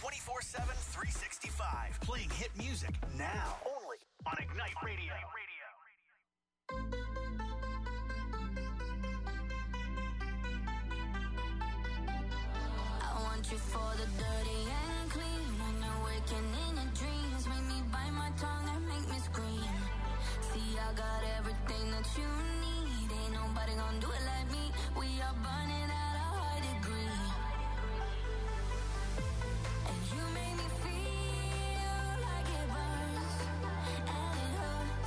24/7, 365. Playing hit music now. Only on Ignite Radio. I want you for the dirty and clean. When you're waking in your dreams, make me bite my tongue and make me scream. See, I got everything that you need. Ain't nobody gonna do it like me. We are burning at a high degree. And you make me feel like it burns and it hurts.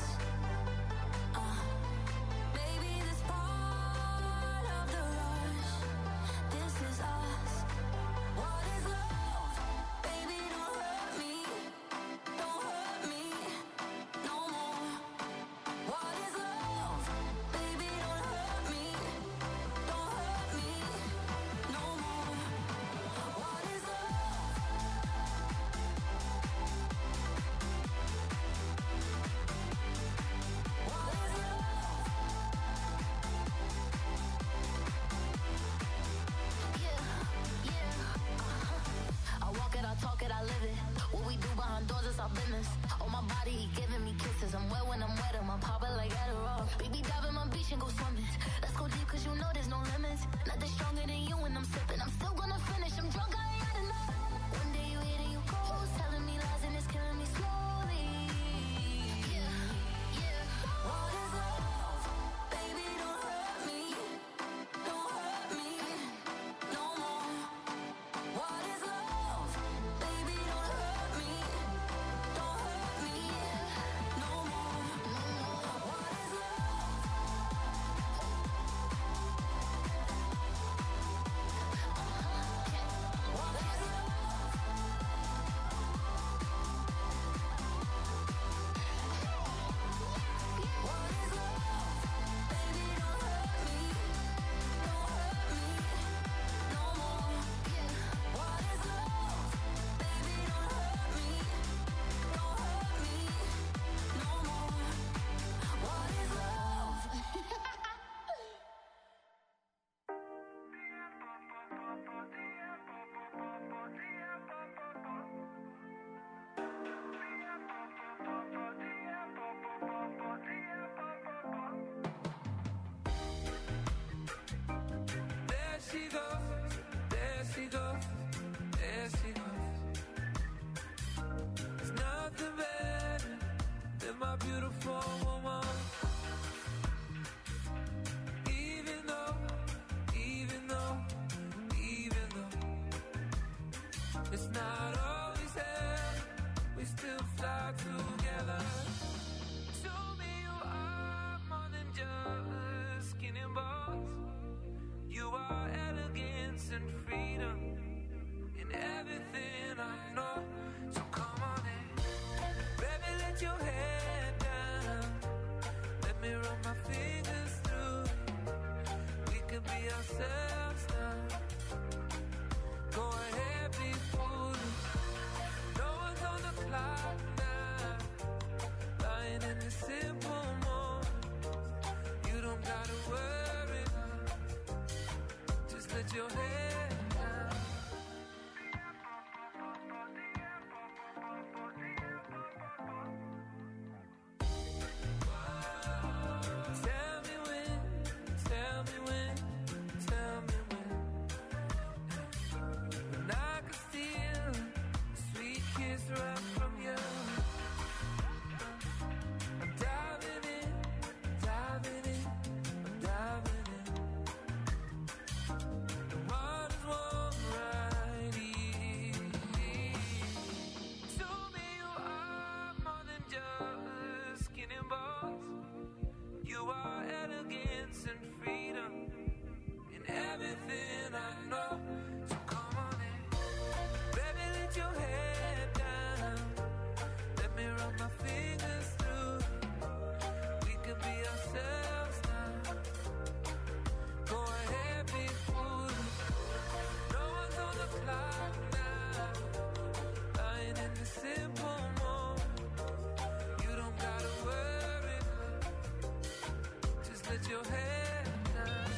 Baby, this part of the rush. This is us. What is love? Baby, don't hurt me. Don't hurt me no more. What is love? Baby, don't hurt me. Don't hurt me no more. What is love? What is love? Yeah. I walk it, I talk it, I live it. What we do behind doors is our business. On my body, he giving me kisses. I'm wet when I'm wet, I'm popping like Adderall. Baby, dive in my beach and go swimming. Let's go deep, cause you know there's no limits. Nothing stronger than you when I'm sipping. I'm still gonna finish, I'm drunk, I ain't had enough. One day you hit and you close, telling me lies and it's killing me slowly. Yeah. What is love? Baby, don't hurt me. Don't hurt me no more. What is love? Baby, don't hurt me. Don't hurt me no more. What is love? What is love? What is love? Baby, don't hurt me. Don't hurt me no more. What is love? Baby, don't hurt me. Don't hurt me no more. What is love? There she goes, there she goes, there she goes. There's nothing better than my beautiful woman. Even though it's not always there, we still fly together. Show me you are more than just skin and bones. You are elegance and freedom in everything I know. So come on in, baby, let your head down. Let me run my fingers through it. We could be ourselves now. Go ahead, be foolish. No one's on the clock now. Lying in the simple moment. You don't gotta worry. Just let your head down. Tell me when, tell me when, tell me when. And I could steal a sweet kiss right from you. I'm diving in, diving in, I'm diving in. The water's warm right here. Show me you are more than just skin and bones. You are elegance and freedom in everything I know. So come on in, baby, let your head down. Let me run my fingers through it. We could be ourselves now. Go ahead, be foolish. No one's on the clock now. Lying in the simple moment. You don't gotta worry. Just let your head down.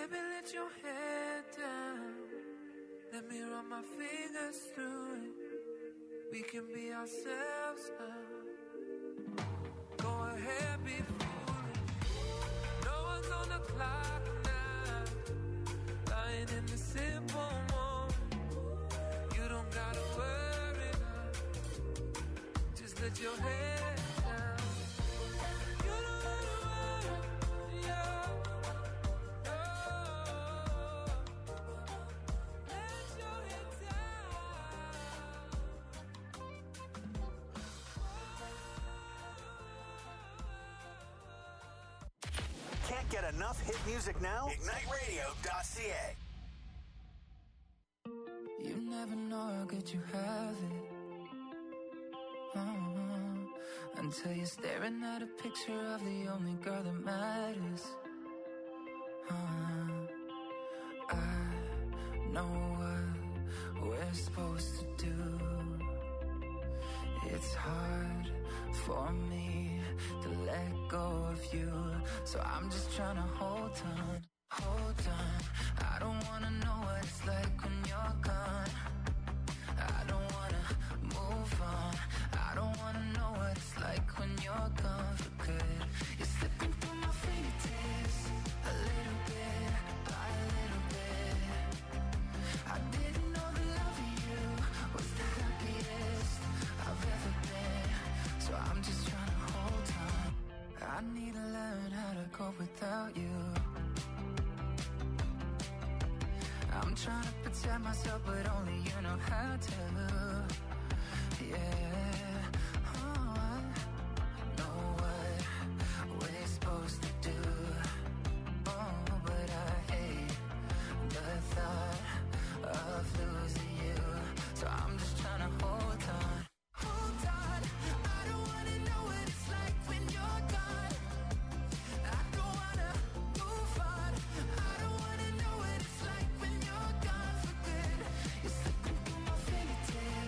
Baby, let your head down. Let me run my fingers through it. We can be ourselves now. Go ahead, be foolish. No one's on the clock now. Lying in the simple moment. You don't gotta worry now. Just let your head down. You don't gotta worry, yeah. No. Let your head down. Can't get enough hit music now? IgniteRadio.ca. You never know how good you have it. Until you're staring at a picture of the only girl that matters. I know what we're supposed to do. It's hard for me to let go of you, so I'm just trying to hold on. I don't wanna know what it's like when you're gone. I don't wanna move on. I don't wanna know what it's like when you're gone for good. You're slipping through my fingertips, a little bit by a little bit. I didn't know the love of you was the happiest I've ever been, so I'm just trying to hold on. I need to learn how to cope without you. I'm trying to protect myself, but only you know how to. Yeah, I know what we're supposed to do. But I hate the thought of losing you, so I'm just trying to hold on. I don't wanna know what it's like when you're gone. I don't wanna move on. I don't wanna know what it's like when you're gone for good. You're slipping through my fingertips.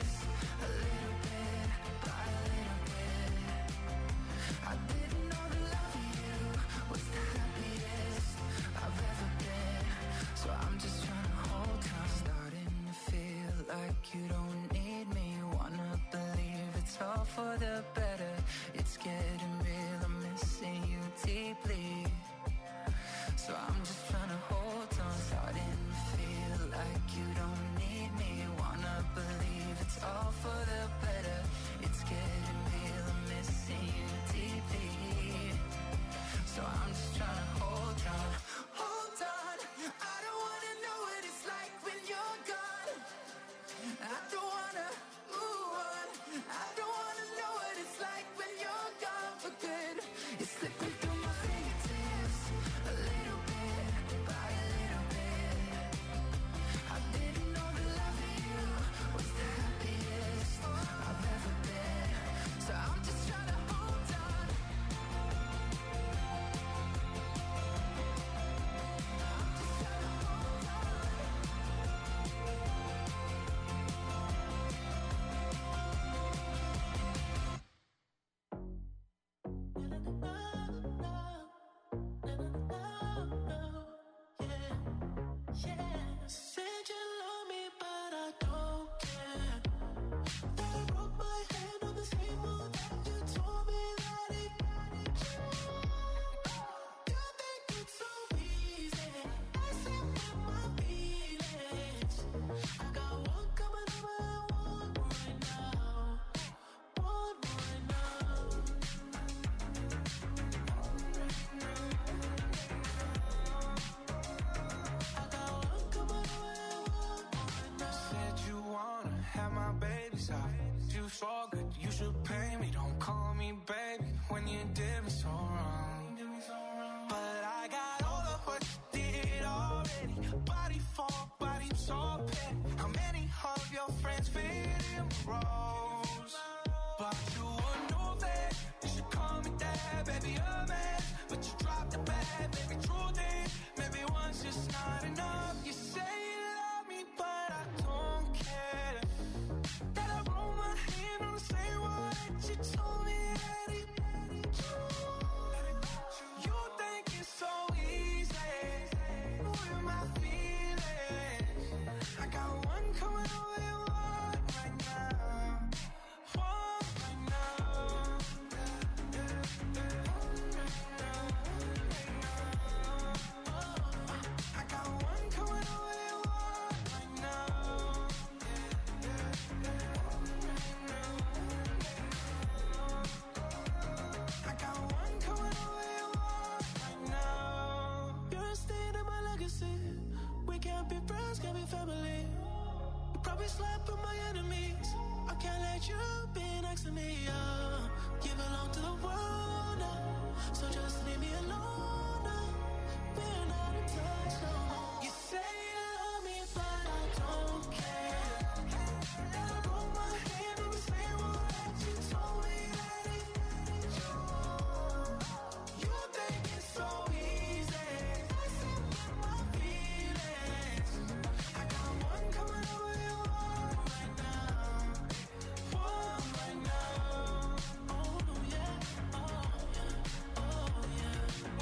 slap with my enemies. I can't let you be next to me. You belong to the world now, so just leave me alone now. We're not in touch no more. You say you love me, but I don't care. And I broke my hand in the same one that you told me that it you. You think it's so easy, messing with my feelings. I got one coming over your one right now, one right now. Oh yeah, oh yeah, oh yeah.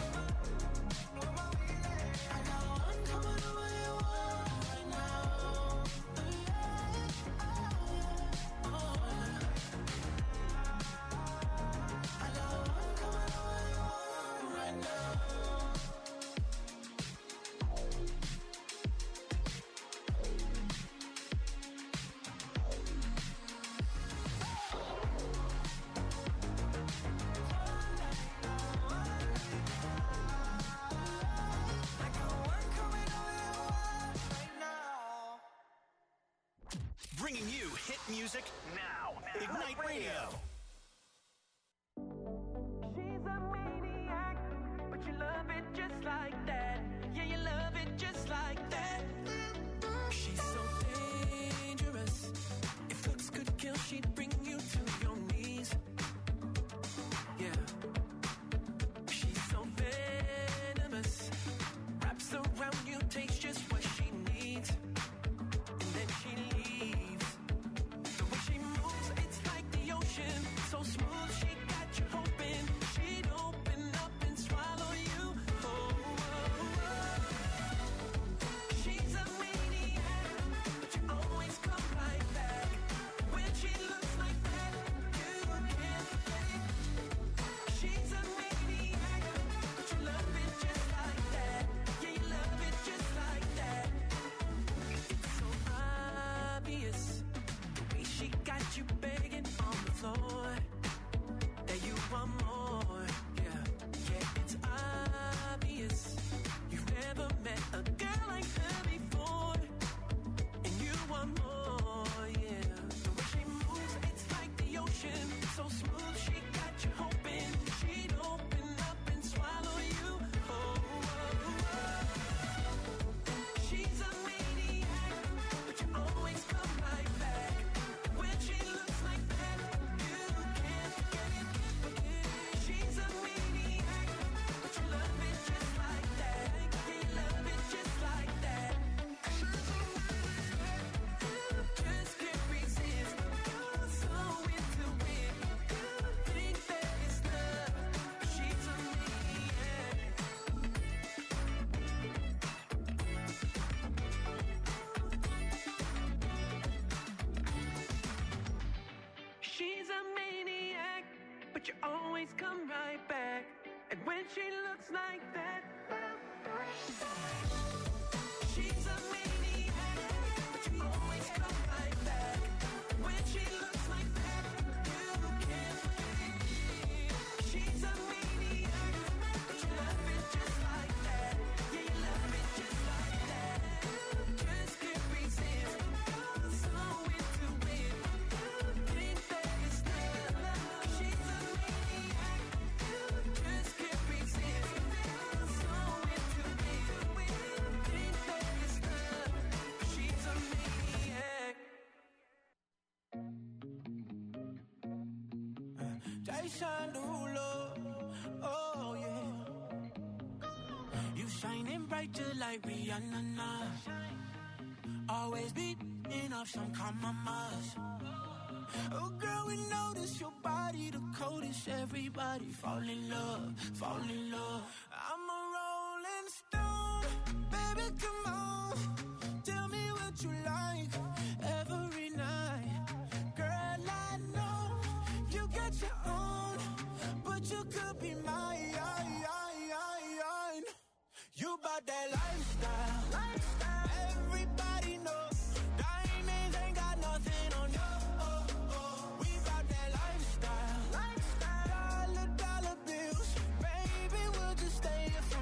I got one coming over your one right now. Oh yeah, oh yeah. I got one coming over your one right now. I got one coming over your one right now. Bringing you hit music now. Ignite Radio. She's a maniac, but you love it just like that. Yeah, you love it just like that. She's so dangerous. If looks could kill, she'd bring you to your knees. Yeah. She's so venomous. Wraps around you, takes just what she needs. And then she leaves. The way she moves, it's like the ocean. So smooth, she got you hoping she'd open up and swallow you. Oh, oh, oh. She's a maniac, but you always come right back. When she looks like that, you can't forget it. She's a maniac, but you love it just like that. Yeah, you love it just like that. It's so obvious, the way she got you begging on the floor, that you want more. Yeah, yeah, it's obvious. You've never met a girl like her before, and you want more. Yeah, the way she moves, it's like the ocean. So smooth, she got you hoping she'd open up and swallow you. Oh, oh, oh. She's a maniac, but you always come right back. When she looks like that, you can't forget it. She's a maniac, but you love it just like that. Yeah, you love it just like that. Just can't resist. You're so into it. You think that it's love, but she's a maniac. She's a maniac, but you always come right back. And when she looks like that, she's a maniac, but you always come right back. When she looks like that, you can't forget it. She's a maniac, but you love it just like that. Yeah, you love it just like that. Just can't resist. You're so into it. You think that it's love. She's a maniac. Just can't resist. You're so into it. You think that it's love. She's a maniac. Jason Derulo, oh yeah. You shining bright just like Rihanna now. Always beating up some compromise. Oh girl, we notice your body the coldest. Everybody fall in love, fall in love. I'm a rolling stone, baby, come on. Tell me what you like every night. Girl, I know you got your own, but you could be mine. You bout that lifestyle. Everybody know diamonds ain't got nothing on you. We bout that lifestyle. Dollar bills, baby, we'll just stay here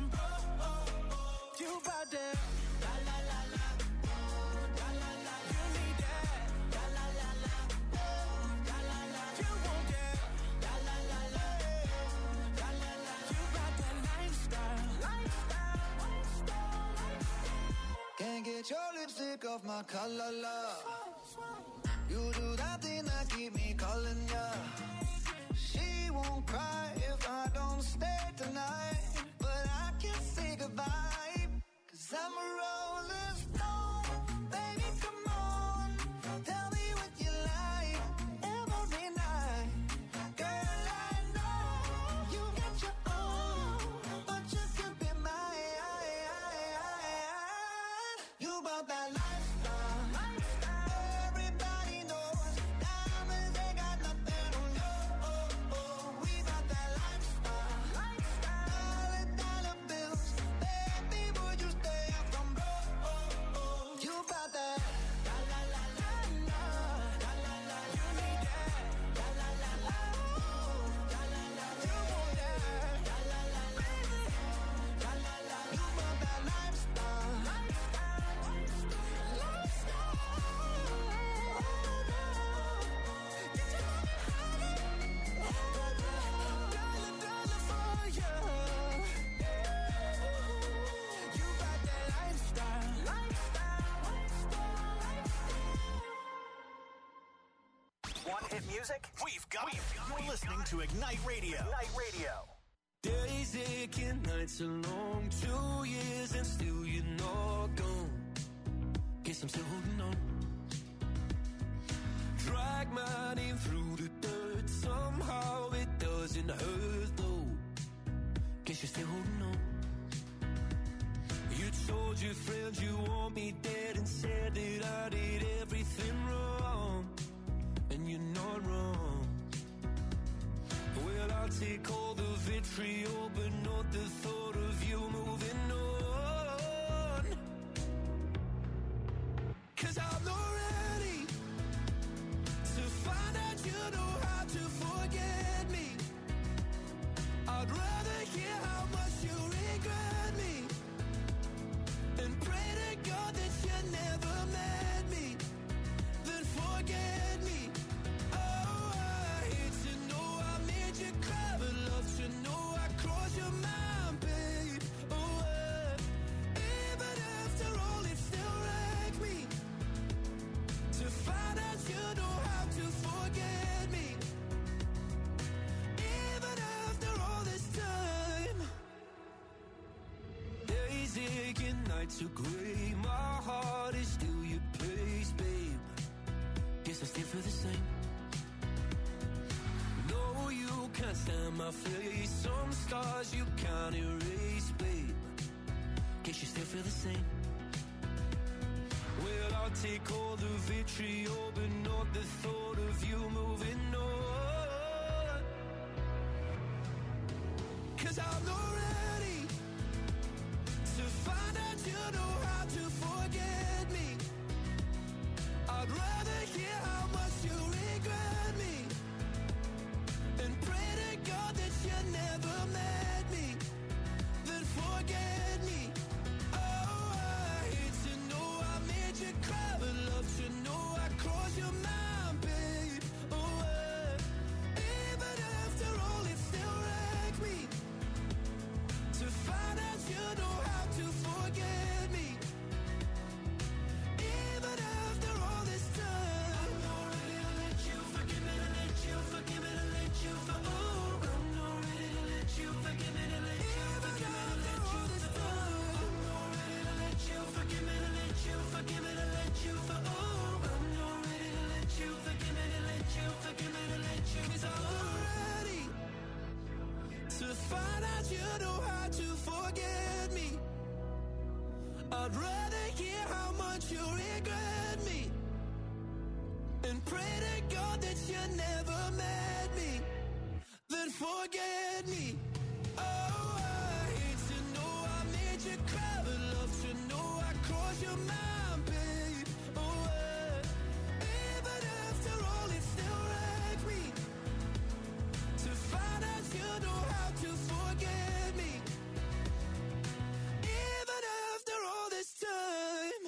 lipstick off my color, love. You do that thing that keep me calling ya. She won't cry if I don't stay tonight, but I can't say goodbye, 'cause I'm a rolling stone. Baby, come on, tell me what you like every night. Girl, I know you got your own, but you could be mine. You bought that lifestyle. Everybody knows diamonds ain't got nothing on you. We bought that lifestyle. Dollar bills, baby, would you stay up from broke? You bought that. La la la la la, la la la. You need that. La la la la, la la la. You want that. La la la la, la la la. You bought that lifestyle. Want hit music? We've got it. You're listening to Ignite Radio. Ignite Radio. Days aching, nights are long, 2 years and still you're not gone. Guess I'm still holding on. Drag my name through the dirt, somehow it doesn't hurt though. Guess you're still holding on. You told your friends you want me dead and said that I did everything wrong, and you're not wrong. Well, I'll take all the vitriol, but not the thought of you moving on. 'Cause I'm not ready to find out you know how to forget me. I'd rather hear how much you regret me and pray to God that you never met me, then forget me. Oh, I hate to know I made you cry, but love to know I crossed your mind, babe. Oh, even after all, it still wrecked me to find out you know how to forget me. Even after all this time, days aching, nights are gray. My heart is still your place, babe. Guess I still feel the same. No, you can't stand my face. Some scars you can't erase, babe. Guess you still feel the same. Well, I'll take all the vitriol, but not the thought of you moving on. 'Cause I'm not ready to find out you know how to forget me. I'd rather hear how much you regret me and pray to God that you never met me, then forget me. Oh, I hate to know I made you cry, but love to know I crossed your mind, babe. Oh, even after all, it still wrecked me to find out you know how to forget me. Even after all this time, I'm not ready to let you forgive me, to let you forgive me, to let you for. Oh, I'm not ready to let you forgive me, to let you forgive me, to let you for. I'm not ready to let you forgive me, to let you forgive me, to let you for. Oh, I'm not ready to let you forgive me, to let you forgive me, to let you. 'Cause I'm not ready to find out you know how to forget me. I'd rather hear how much you regret me and pray to God that you never met me, then forget me. Oh, I hate to know I made you cry, but love to know I crossed your mind, babe. Oh, even after all, it still wrecked me to find out you know how to forget me. Even after all this time.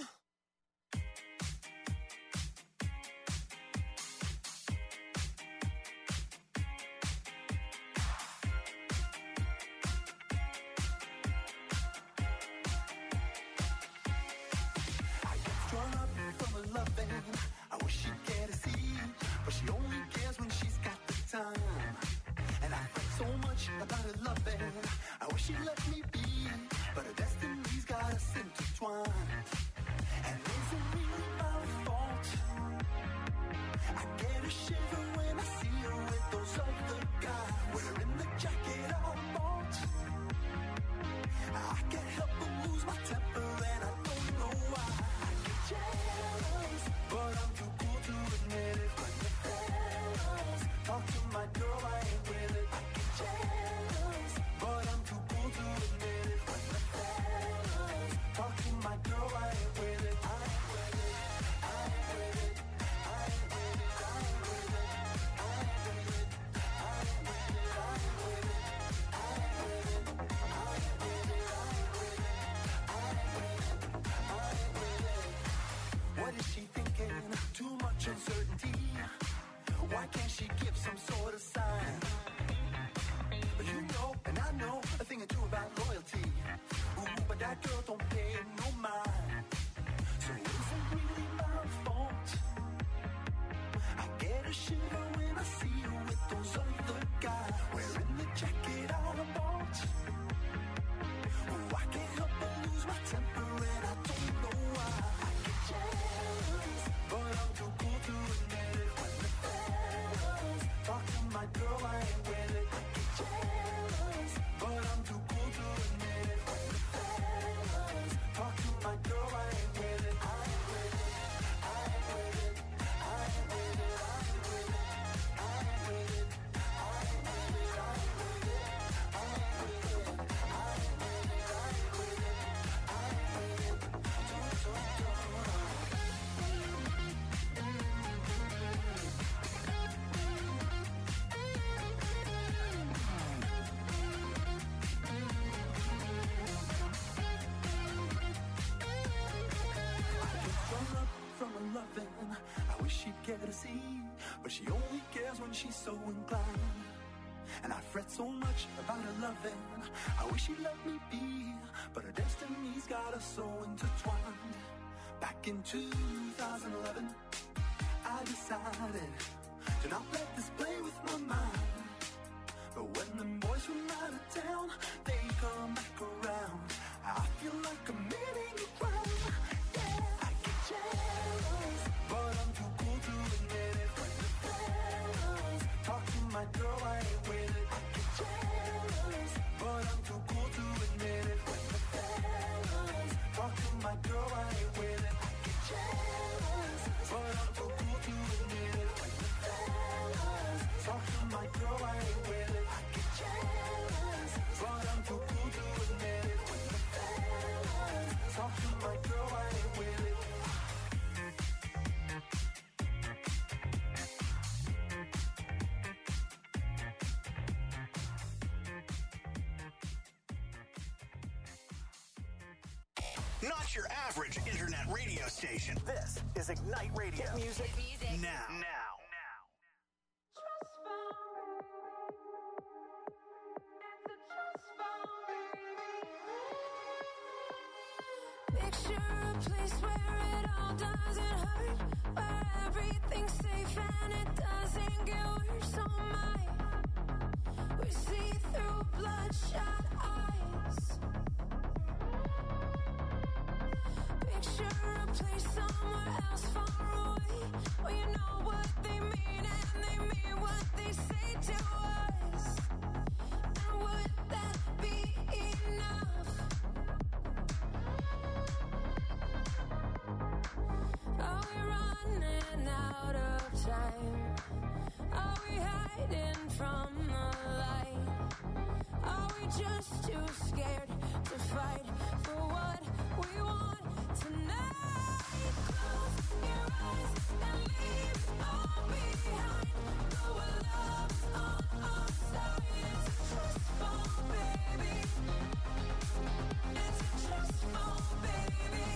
much about her loving. I wish she'd let me be, but her destiny's got us intertwined. And is it really my fault? I get a shiver when I see her with those other guys, wearing the jacket I bought. I can't help but lose my temper and I don't know why. I get jealous, but I'm too cool to admit it. When the fellas talk to my girl, I ain't with it. I get jealous, but I'm too cool to admit it. When the fellas talk to my girl, I ain't with it. I ain't with it. I ain't with it. I ain't with it. I ain't with it. I ain't with it. I ain't with it. I ain't with it. I ain't with it. I ain't with it. I ain't with it. I ain't with it. What is she thinking? Too much uncertainty. Why can't she give some sort of sign? You know, and I know a thing or two about loyalty. Ooh, but that girl don't pay no mind. So is it really my fault? I get a shiver when I see her with those other guys, wearing the jacket I bought. Oh, I can't help but lose my temper and I don't know why. I get jealous, but I'm too cool to admit it. When the fellas talk to my girl, I ain't with it. I get jealous, but I'm too cool to admit it. When the fellas talk to my girl, I ain't with it. I ain't with it. I ain't with it. I ain't with it. I ain't with it. I ain't with it. I ain't with it. I ain't with it. I ain't with it. I ain't with it. I ain't with it. I ain't with it. Strung up from her loving, I wish she'd care to see, but she only cares when she's so inclined. And I fret so much about her loving, I wish she'd let me be, but her destiny's got us so intertwined. Back in 2011, I decided to not let this play with my mind. But when them boys from out of town, they come back around, I feel like committing a crime. Yeah, I get jealous, but I'm too cool to admit it. When the fellas talk to my girl, I ain't with it. I get jealous, but I'm too cool to admit it. When the fellas talk to my girl, I ain't with it. I get jealous, but I'm too cool to admit it. When the fellas talk to my girl, I ain't with it. I get jealous, but I'm too cool to admit it. When the fellas talk to my girl, I ain't with it. Not your average internet radio station. This is Ignite Radio. Hit music now. Picture a place where it all doesn't hurt, where everything's safe and it doesn't get worse. Oh my, we see through bloodshot eyes. Picture a place somewhere else far away, where you know what they mean and they mean what they say to us. And would that be enough? Are we running out of time? Are we hiding from the light? Are we just too scared to fight for what we want tonight? Close your eyes and leave it all behind. Know our love's on our side. It's a trust fall, baby. It's a trust fall, baby.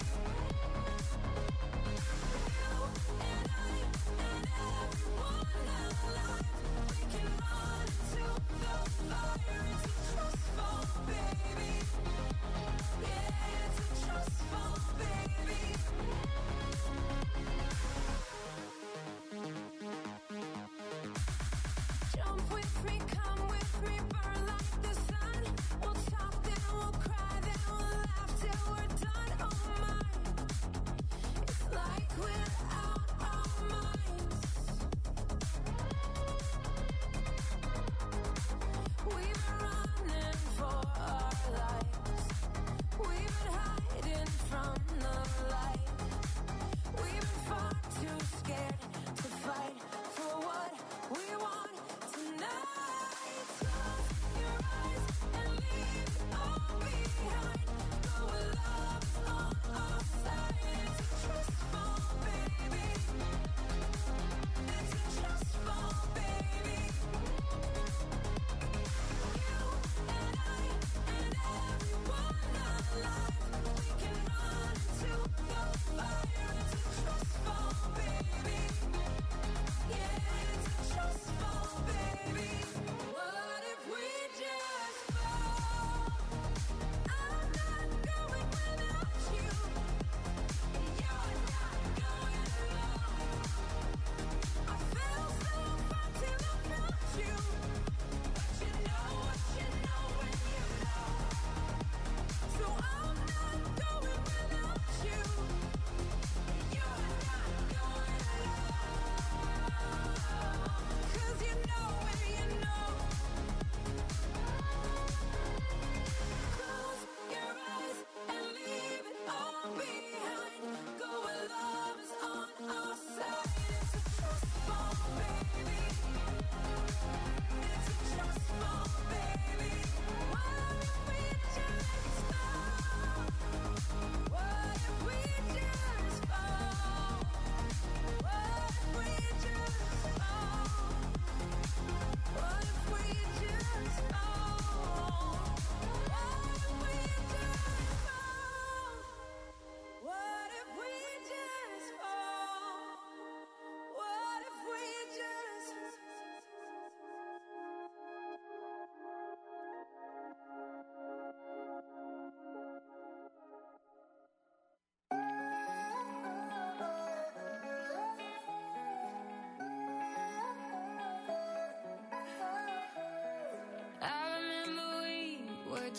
You and I and everyone alive, we can run into the fire. It's a trust fall, baby. Yeah, it's a trust fall, baby.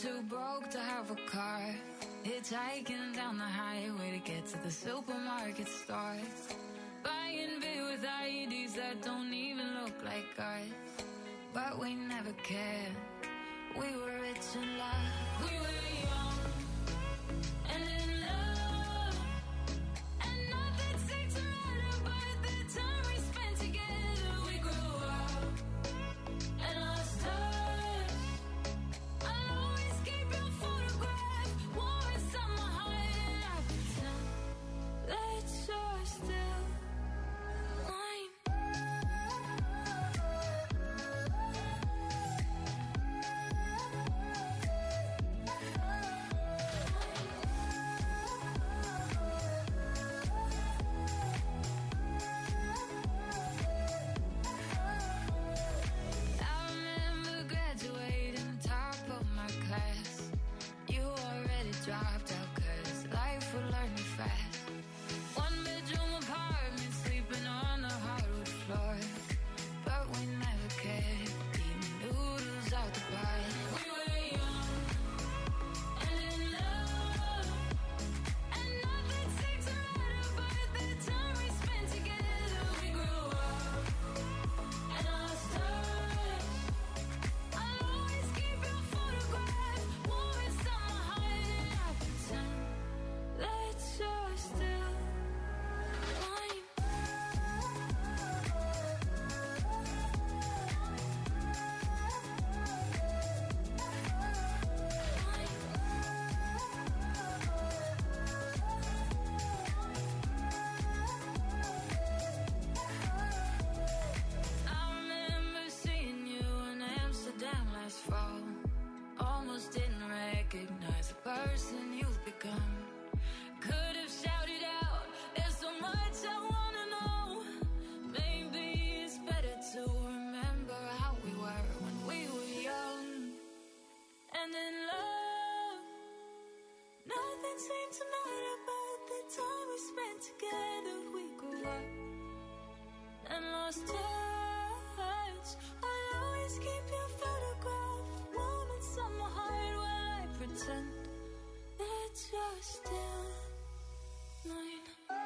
too broke to have a car. Hitchhiking down the highway to get to the supermarket store. Buying beer with IEDs that don't even look like ours. But we never cared. We were rich and loved. We were young and in love. And nothing seemed to matter but the time we spent together. We grew up and lost touch. I'll always keep your photograph warm inside my heart. And I pretend that you're still mine. I remember graduating top of my class. You already dropped out 'cause life would learn you fast. One bedroom apartment, sleeping on the hardwood floor. But we never cared, eating noodles out the pot. We were young and in love. And nothing seemed to matter but the time we spent together. We grew up and lost touch. I'll always keep your photograph warm inside my heart. And I pretend that you're still mine. I remember seeing you in Amsterdam last fall. Almost didn't recognize the person you've become. Could have shouted out, there's so much I wanna know. Maybe it's better to remember how we were when we were young and in love. Nothing seemed to matter but the time we spent together. We grew up and lost touch. I'll always keep your photograph warm inside my heart while I pretend that you're still mine.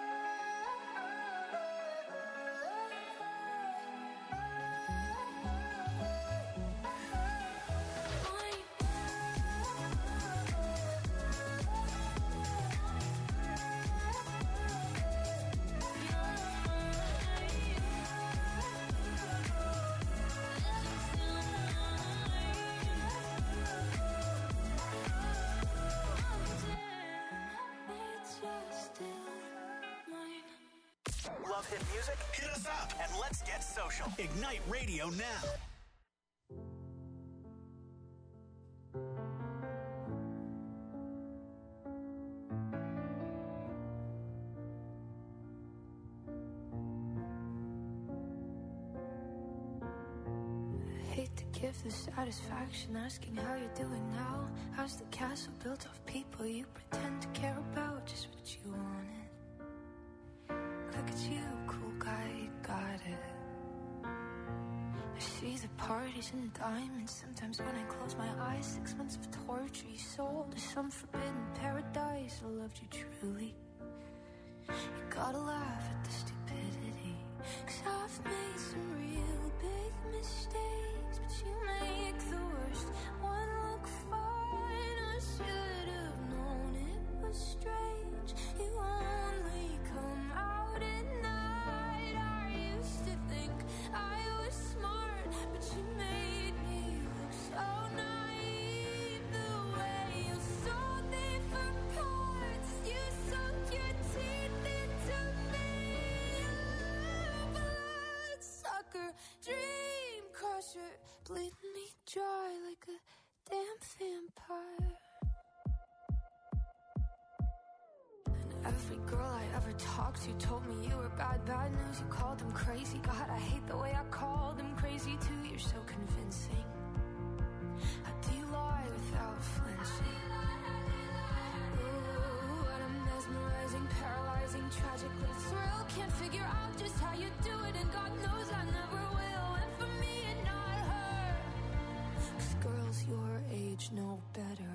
Love hit music? Hit us up and let's get social. Ignite Radio now. Hate to give the satisfaction asking how you're doing now. How's the castle built of people you pretend to care about? Just what you wanted. Look at you, cool guy, you got it. I see the parties and diamonds. Sometimes when I close my eyes, 6 months of torture you sold to some forbidden paradise. I loved you truly. You gotta laugh at the stupidity, 'cause I've made some real big mistakes, but you make the worst one look fine. I should have known it was strange. You only come out at night. I used to think I was smart, but you made me look so naive. The way you sold me for parts, you sunk your teeth into me. Bloodsucker, dream crusher, bleeding me dry like a damn vampire. And every girl I ever talked to told me you were bad, bad news. You called them crazy. God, I hate the way I called them crazy too. You're so convincing. How do you lie without flinching? Ooh, what a mesmerizing, paralyzing, tragic little thrill. Can't figure out just how you do it, and God knows I never will. And for me and not her, 'cause girls your age know better.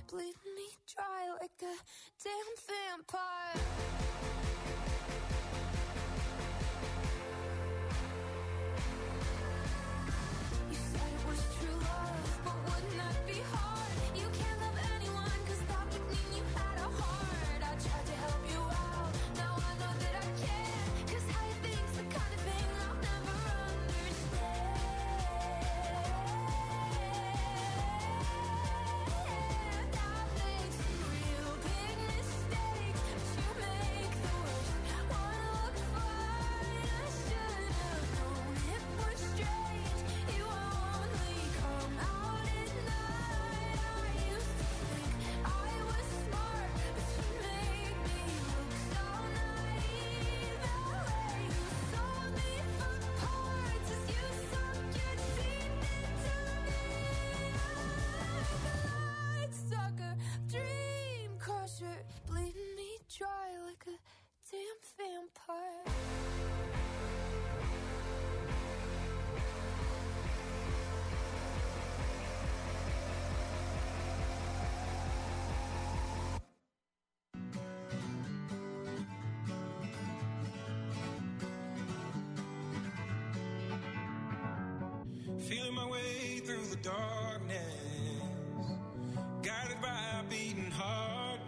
bleeding me dry like a damn vampire. You said it was true love, but wouldn't that be hard? You can't love anyone, 'cause that would mean you had a heart. I tried to help you out, now I know that I can't, 'cause how you think's the kind of thing I'll never understand. I've made some real big mistakes, but you make the worst one look fine. I should have known it was strange. You only come out at night. I used to think I was smart, but you made me look so naive. The way you sold me for parts as you sunk your teeth into me. Light sucker, dream crusher, bleeding me dry like a damn vampire. Feeling my way through the darkness, guided by a beating heart.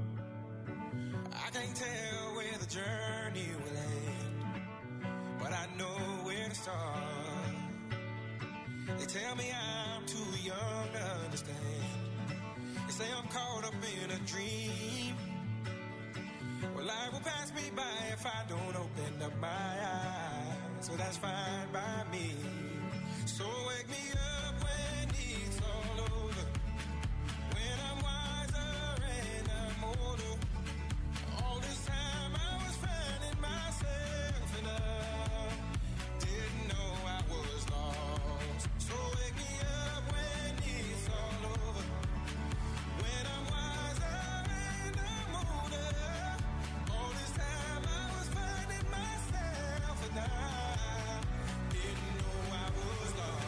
I can't tell where the journey will end, but I know where to start. They tell me I'm too young to understand. They say I'm caught up in a dream. Well, life will pass me by if I don't open up my eyes. So that's fine by me. So wake me up when it's all over, when I'm wiser and I'm older. All this time I was finding myself and I didn't know I was lost. So wake me up when it's all over, when I'm wiser and I'm older. All this time I was finding myself and I didn't know I was lost.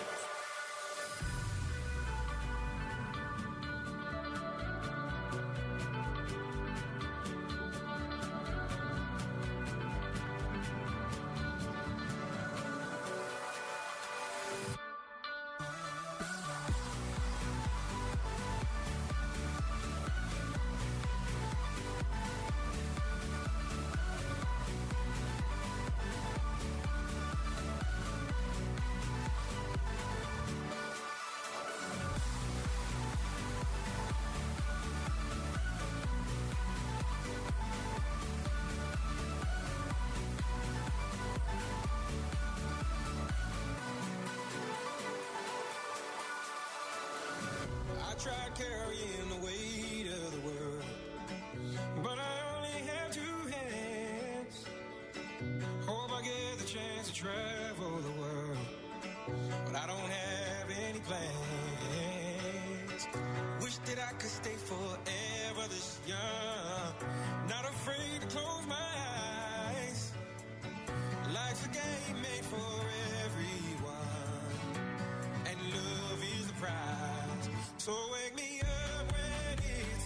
I tried carrying the weight of the world, but I only have two hands. Hope I get the chance to travel the world, but I don't have any plans. Wish that I could stay forever this young, not afraid to close my eyes. Life's a game made for everyone, and love is the prize. So wake me up when it's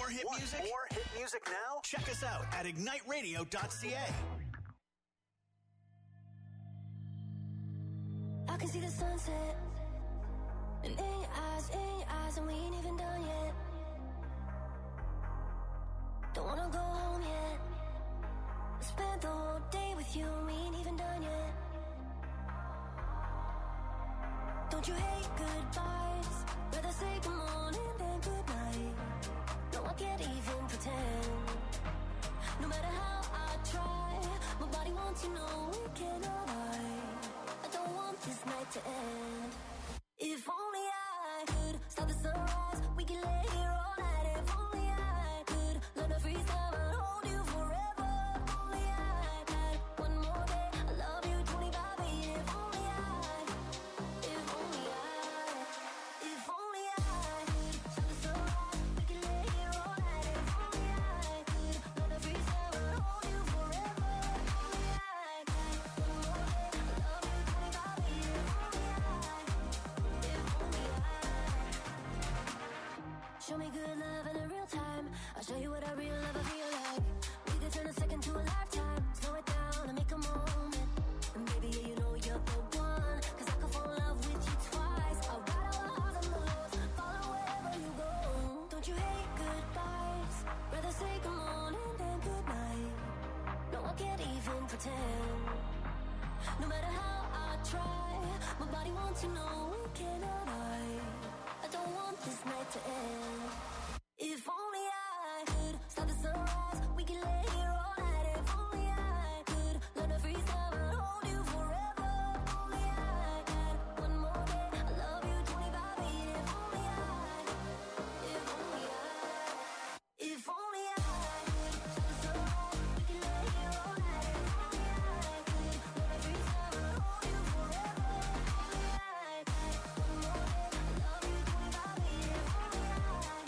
hit music? More hit music now? Check us out at igniteradio.ca. I can see the sunset, and in your eyes, and we ain't even done yet. Don't wanna go home yet. I spent the whole day with you, and we ain't even done yet. Don't you hate goodbyes? Rather say good morning than good night. No, I can't even pretend. No matter how I try, my body wants you, know we cannot hide. I don't want this night to end. If only I could stop the sunrise, we can lay here all night. If only I could learn to freeze time and hold you forever. If only I had one more day, I love you 25 a year. If only I could stop the sunrise, we can lay here all night. If only I could learn to freeze time and hold you forever. If only I had one more day, I love you 25 a year. Show me good love in a real time. I'll show you what a real lover feel like. We could turn a second to a lifetime. Slow it down and make a moment. And baby, yeah, you know you're the one. 'Cause I could fall in love with you twice. I'll ride our highs and the lows, follow wherever you go. Don't you hate goodbyes? Rather say good morning than good night. No, I can't even pretend. No matter how I try, my body wants you, know we cannot hide. I don't want this night to end. If only I could stop the sunrise, we can lay here all night. If only I could learn to freeze time and hold you forever. If only I had one more day, I love you 25 a year. If only I could stop the sunrise, we can lay here all night. If only I could learn to freeze time and hold you forever. If only I had one more day, I love you 25 a year. If only I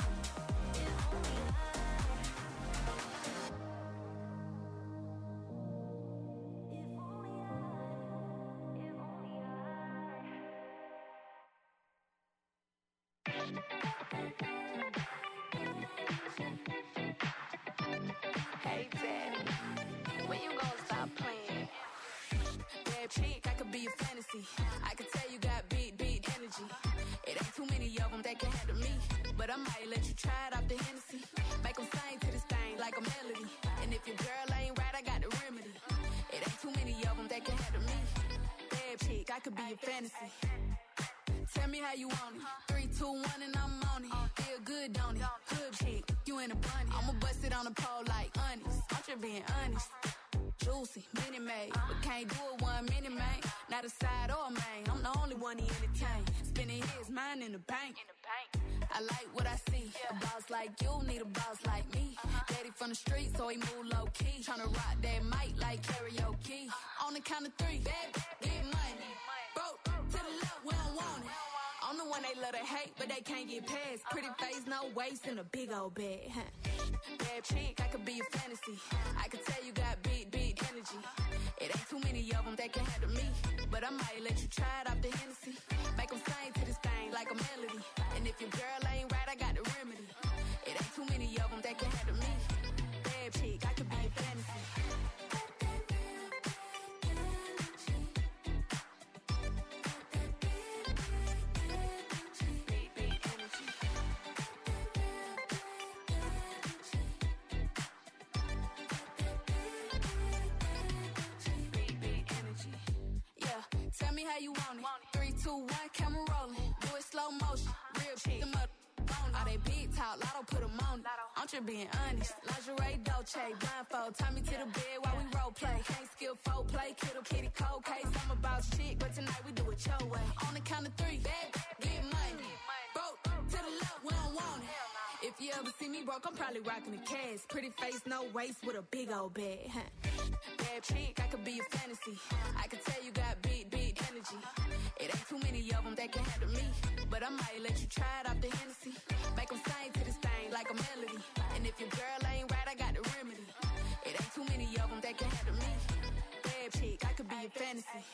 Hey, Daddy, when you gonna stop playing? Bad chick, I could be a fantasy. I could tell you got beat energy. It ain't too many of them that can handle me. But I might let you try it off the Hennessy. Make them sing to this thing like a melody. And if your girl ain't right, I got the remedy. It ain't too many of them that can handle me. Bad chick, I could be a fantasy. Tell me how you want it. 3, 2, 1, and I'm on it. Feel good, don't it? Hood chick, you in a bunny. I'ma bust it on the pole like honest. I'm just being honest. Juicy, mini made, but can't do it 1 minute, man. Not a side or a main. I'm the only one he entertain. Spending his mind in the bank. I like what I see. A boss like you need a boss like me. Daddy from the street, so he move low key. Tryna rock that mic like karaoke. On the count of 3, baby, get money. Broke to the left, we don't want it. I'm the one they love to hate, but they can't get past. Pretty face, no waist, and a big old bag. Bad chick, I could be a fantasy. I could tell you got beat energy. It ain't too many of them that can handle me. But I might let you try it off the Hennessy. Make them sing to this thing like a melody. And if your girl ain't right, I got the remedy. It ain't too many of them that can handle me. Bad chick, I could be a fantasy. Tell me how you want it. 3, 2, 1, camera rolling. Do it slow motion. Real shit. Them up on all they big talk. Lotto put them on it. I'm just being honest. Lingerie, Dolce, blindfold. Tie me to the bed while we role play. Can't skill folk play. Kiddo, kitty, cold case. I'm about shit, but tonight we do it your way. On the count of 3, bad, get money. Broke to the left, we don't want it. If you ever see me broke, I'm probably rocking a cash. Pretty face, no waist, with a big old bag. Bad chick, I could be a fantasy. I could tell you got beat energy. It ain't too many of them that can handle me. But I might let you try it off the Hennessy. Make them sing to this thing like a melody. And if your girl ain't right, I got the remedy. It ain't too many of them that can handle me. Bad chick, I could be a fantasy.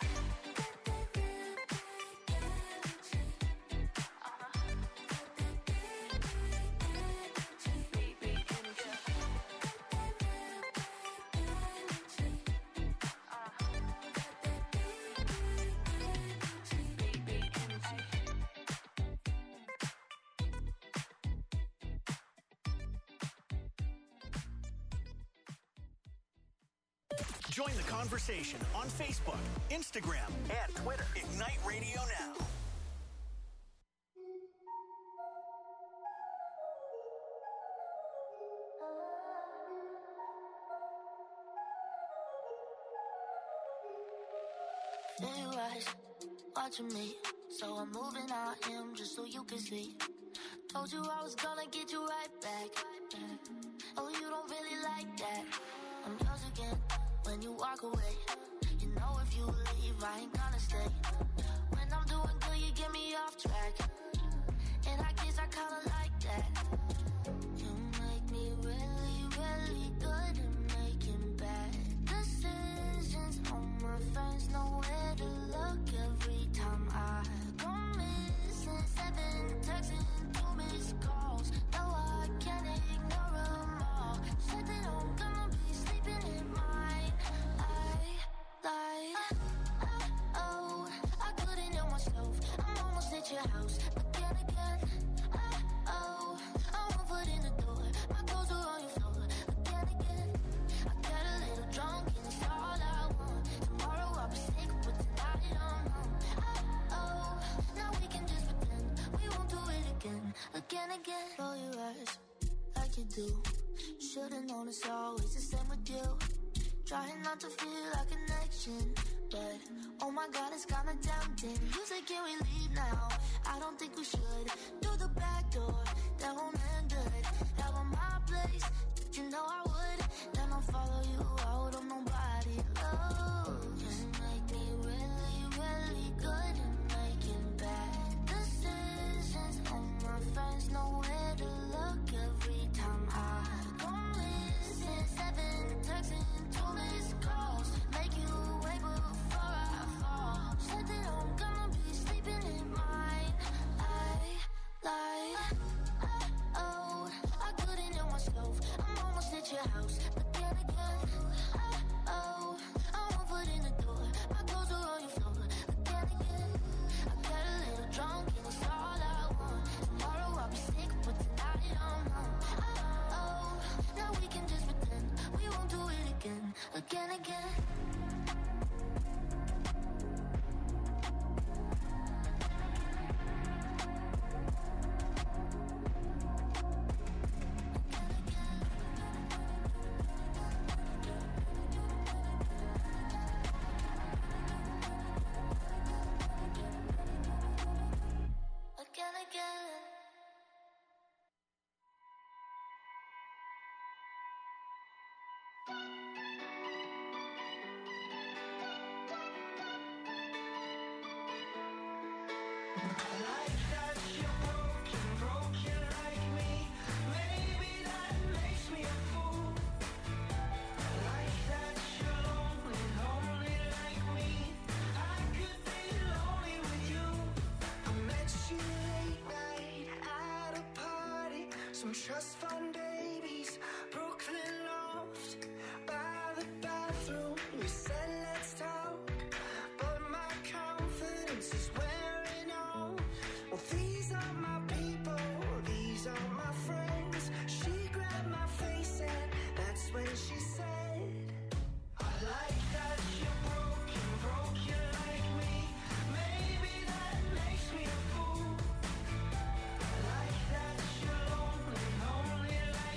Join the conversation on Facebook, Instagram, and Twitter. Ignite Radio Now. There you was, watching me. So I'm moving out him just so you can see. Told you I was gonna get you right back. Oh, you don't really like that. I'm yours again when you walk away. You know if you leave, I ain't gonna stay. When I'm doing good, you get me off track. And I guess I kinda like that. You make me really, really good at making bad decisions. All my friends know where to look every time I go missing. 7 texts and 2 missed calls. No, I can't ignore them all. Said that I'm gonna be sleeping in mine. I couldn't help myself. I'm almost at your house, but then again, I'm one foot in the door. My clothes are on your floor, but then again, I got a little drunk and it's all I want. Tomorrow I'll be sick, but tonight I'm home. Now we can just pretend we won't do it again. Roll your eyes like you do. Should've known it's always the same with you. Trying not to feel a connection, but oh my God, it's kinda tempting. You say, can we leave now? I don't think we should. Do the back door, that won't end good. Have on my place, you know I would. Then I'll follow you out of nobody. Oh, you make me really, really good at making bad decisions. All my friends know where to look every time I go missing. 7 texts and 2 missed calls. Make you wait before I fall. Said that I'm gonna be sleeping in mine. I couldn't help myself. I'm almost at your house, but then again, I'm one foot in the door. My clothes are on your floor, but then again, I got a little drunk and it's all I want. Tomorrow I'll be sick, but tonight I'm home. Now we can just pretend we won't do it again. Some trust fund babies, Brooklyn loft, by the bathroom. We said let's talk, but my confidence is wearing off. Well, these are my people, these are my friends. She grabbed my face and that's when she said, I like that you're broken like me. Maybe that makes me a fool. I like that you're lonely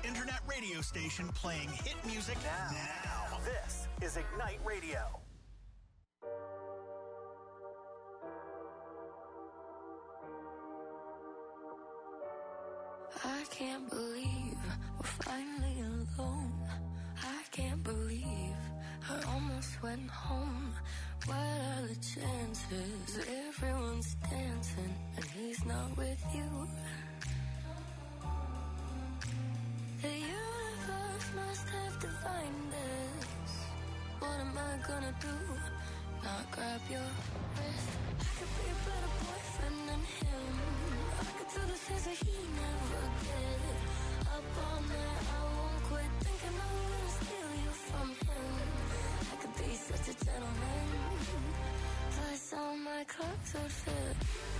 internet radio station playing hit music now. This is Ignite Radio. I can't believe we're finally alone. I can't believe I almost went home. What are the chances? Everyone's dancing and he's not with you. The universe must have divined this. What am I gonna do? Not grab your wrist. I could be a better boyfriend than him. I could do the things that he never did. Up all night, I won't quit thinking I'm gonna steal you from him. I could be such a gentleman. Plus all my clothes would fit.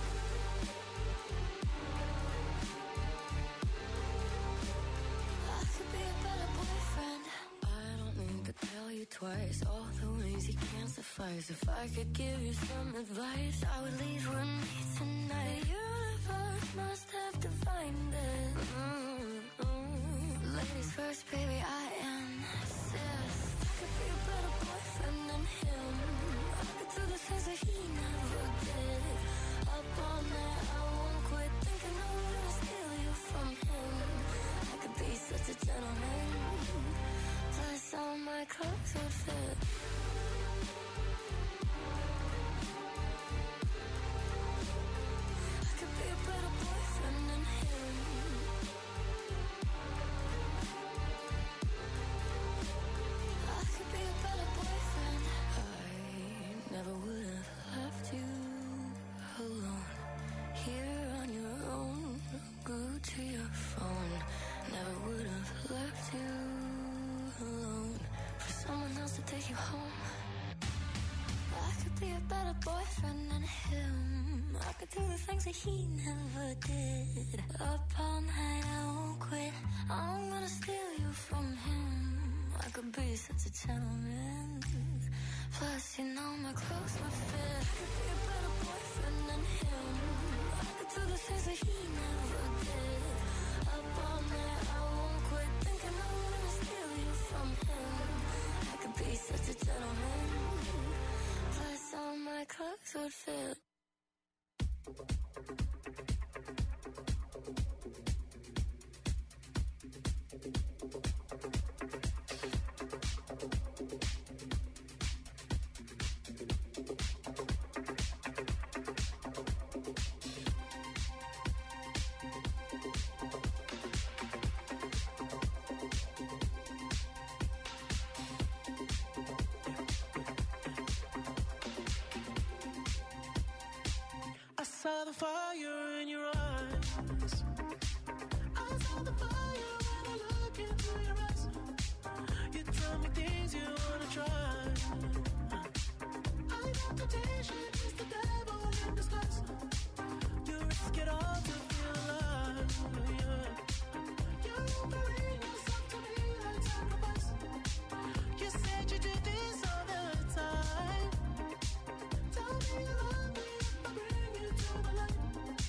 I could be a better boyfriend. I don't need to tell you twice all the ways he can't suffice. If I could give you some advice, I would leave with me tonight. The universe must have divined it. Ladies first, baby, I insist. I could be a better boyfriend than him. I could do the things that he never did. Up all night, I won't quit thinking I'm gonna steal you from him. I could be such a gentleman. Plus all my clothes would fit. I could be a better boyfriend than him. I could be a better boyfriend. I never would have left you alone. Here on your own, glued to your phone. Never would have left you alone for someone else to take you home. I could be a better boyfriend than him. I could do the things that he never did. Up all night, I won't quit. I'm gonna steal you from him. I could be such a gentleman. Plus, you know my clothes would fit. I could be a better boyfriend than him. I could do the things that he never did. Up all night, I won't quit thinking I'm gonna steal you from him. I could be such a gentleman. Plus, all my clothes would fit. I saw the fire in your eyes. I saw the fire when I look into your eyes. You tell me things you wanna try. I know temptation is the devil in disguise. You risk it all to feel alive. Yeah. You're offering yourself to me like sacrifice. You said you do this all the time. Tell me you love me if I bring you to the light.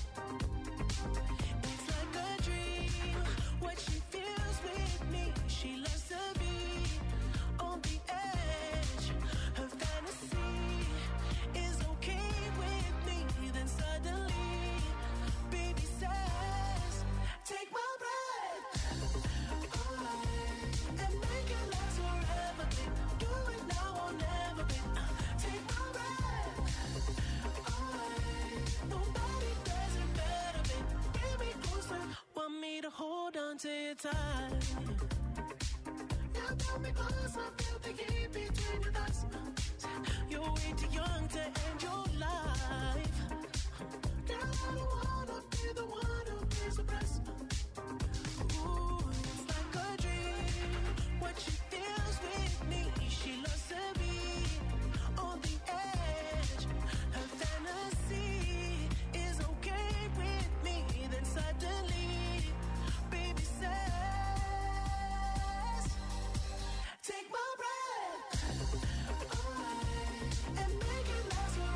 It's like a dream, what she feels with me. She loves to be on the edge. Her fantasy is okay with me. Then suddenly, baby says, take my breath away and make it last forever. Do it now or never. Take my breath away. Nobody does it better. Bring me closer. Want me to hold on to your tight. You pull me close. I feel the heat between your thighs. You're way too young to end your life. Girl, I don't wanna be the one who pays the price. Ooh, it's like a dream. What she feels with me. She loves to be on the edge. Her fantasy is okay with me. Then suddenly, baby says, take my breath away and make it last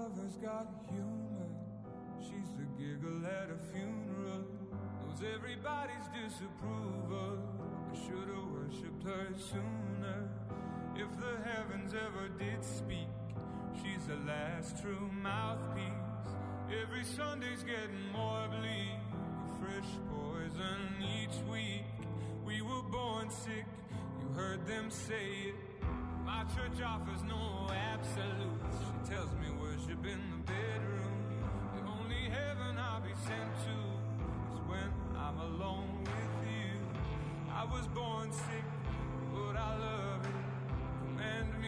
lover's got humor. She's the giggle at a funeral. Knows everybody's disapproval. I should've worshipped her sooner. If the heavens ever did speak, she's the last true mouthpiece. Every Sunday's getting more bleak. Fresh poison each week. We were born sick, you heard them say it. My church offers no absolutes. She tells me worship in the bedroom. The only heaven I'll be sent to is when I'm alone with you. I was born sick, but I love it. Command me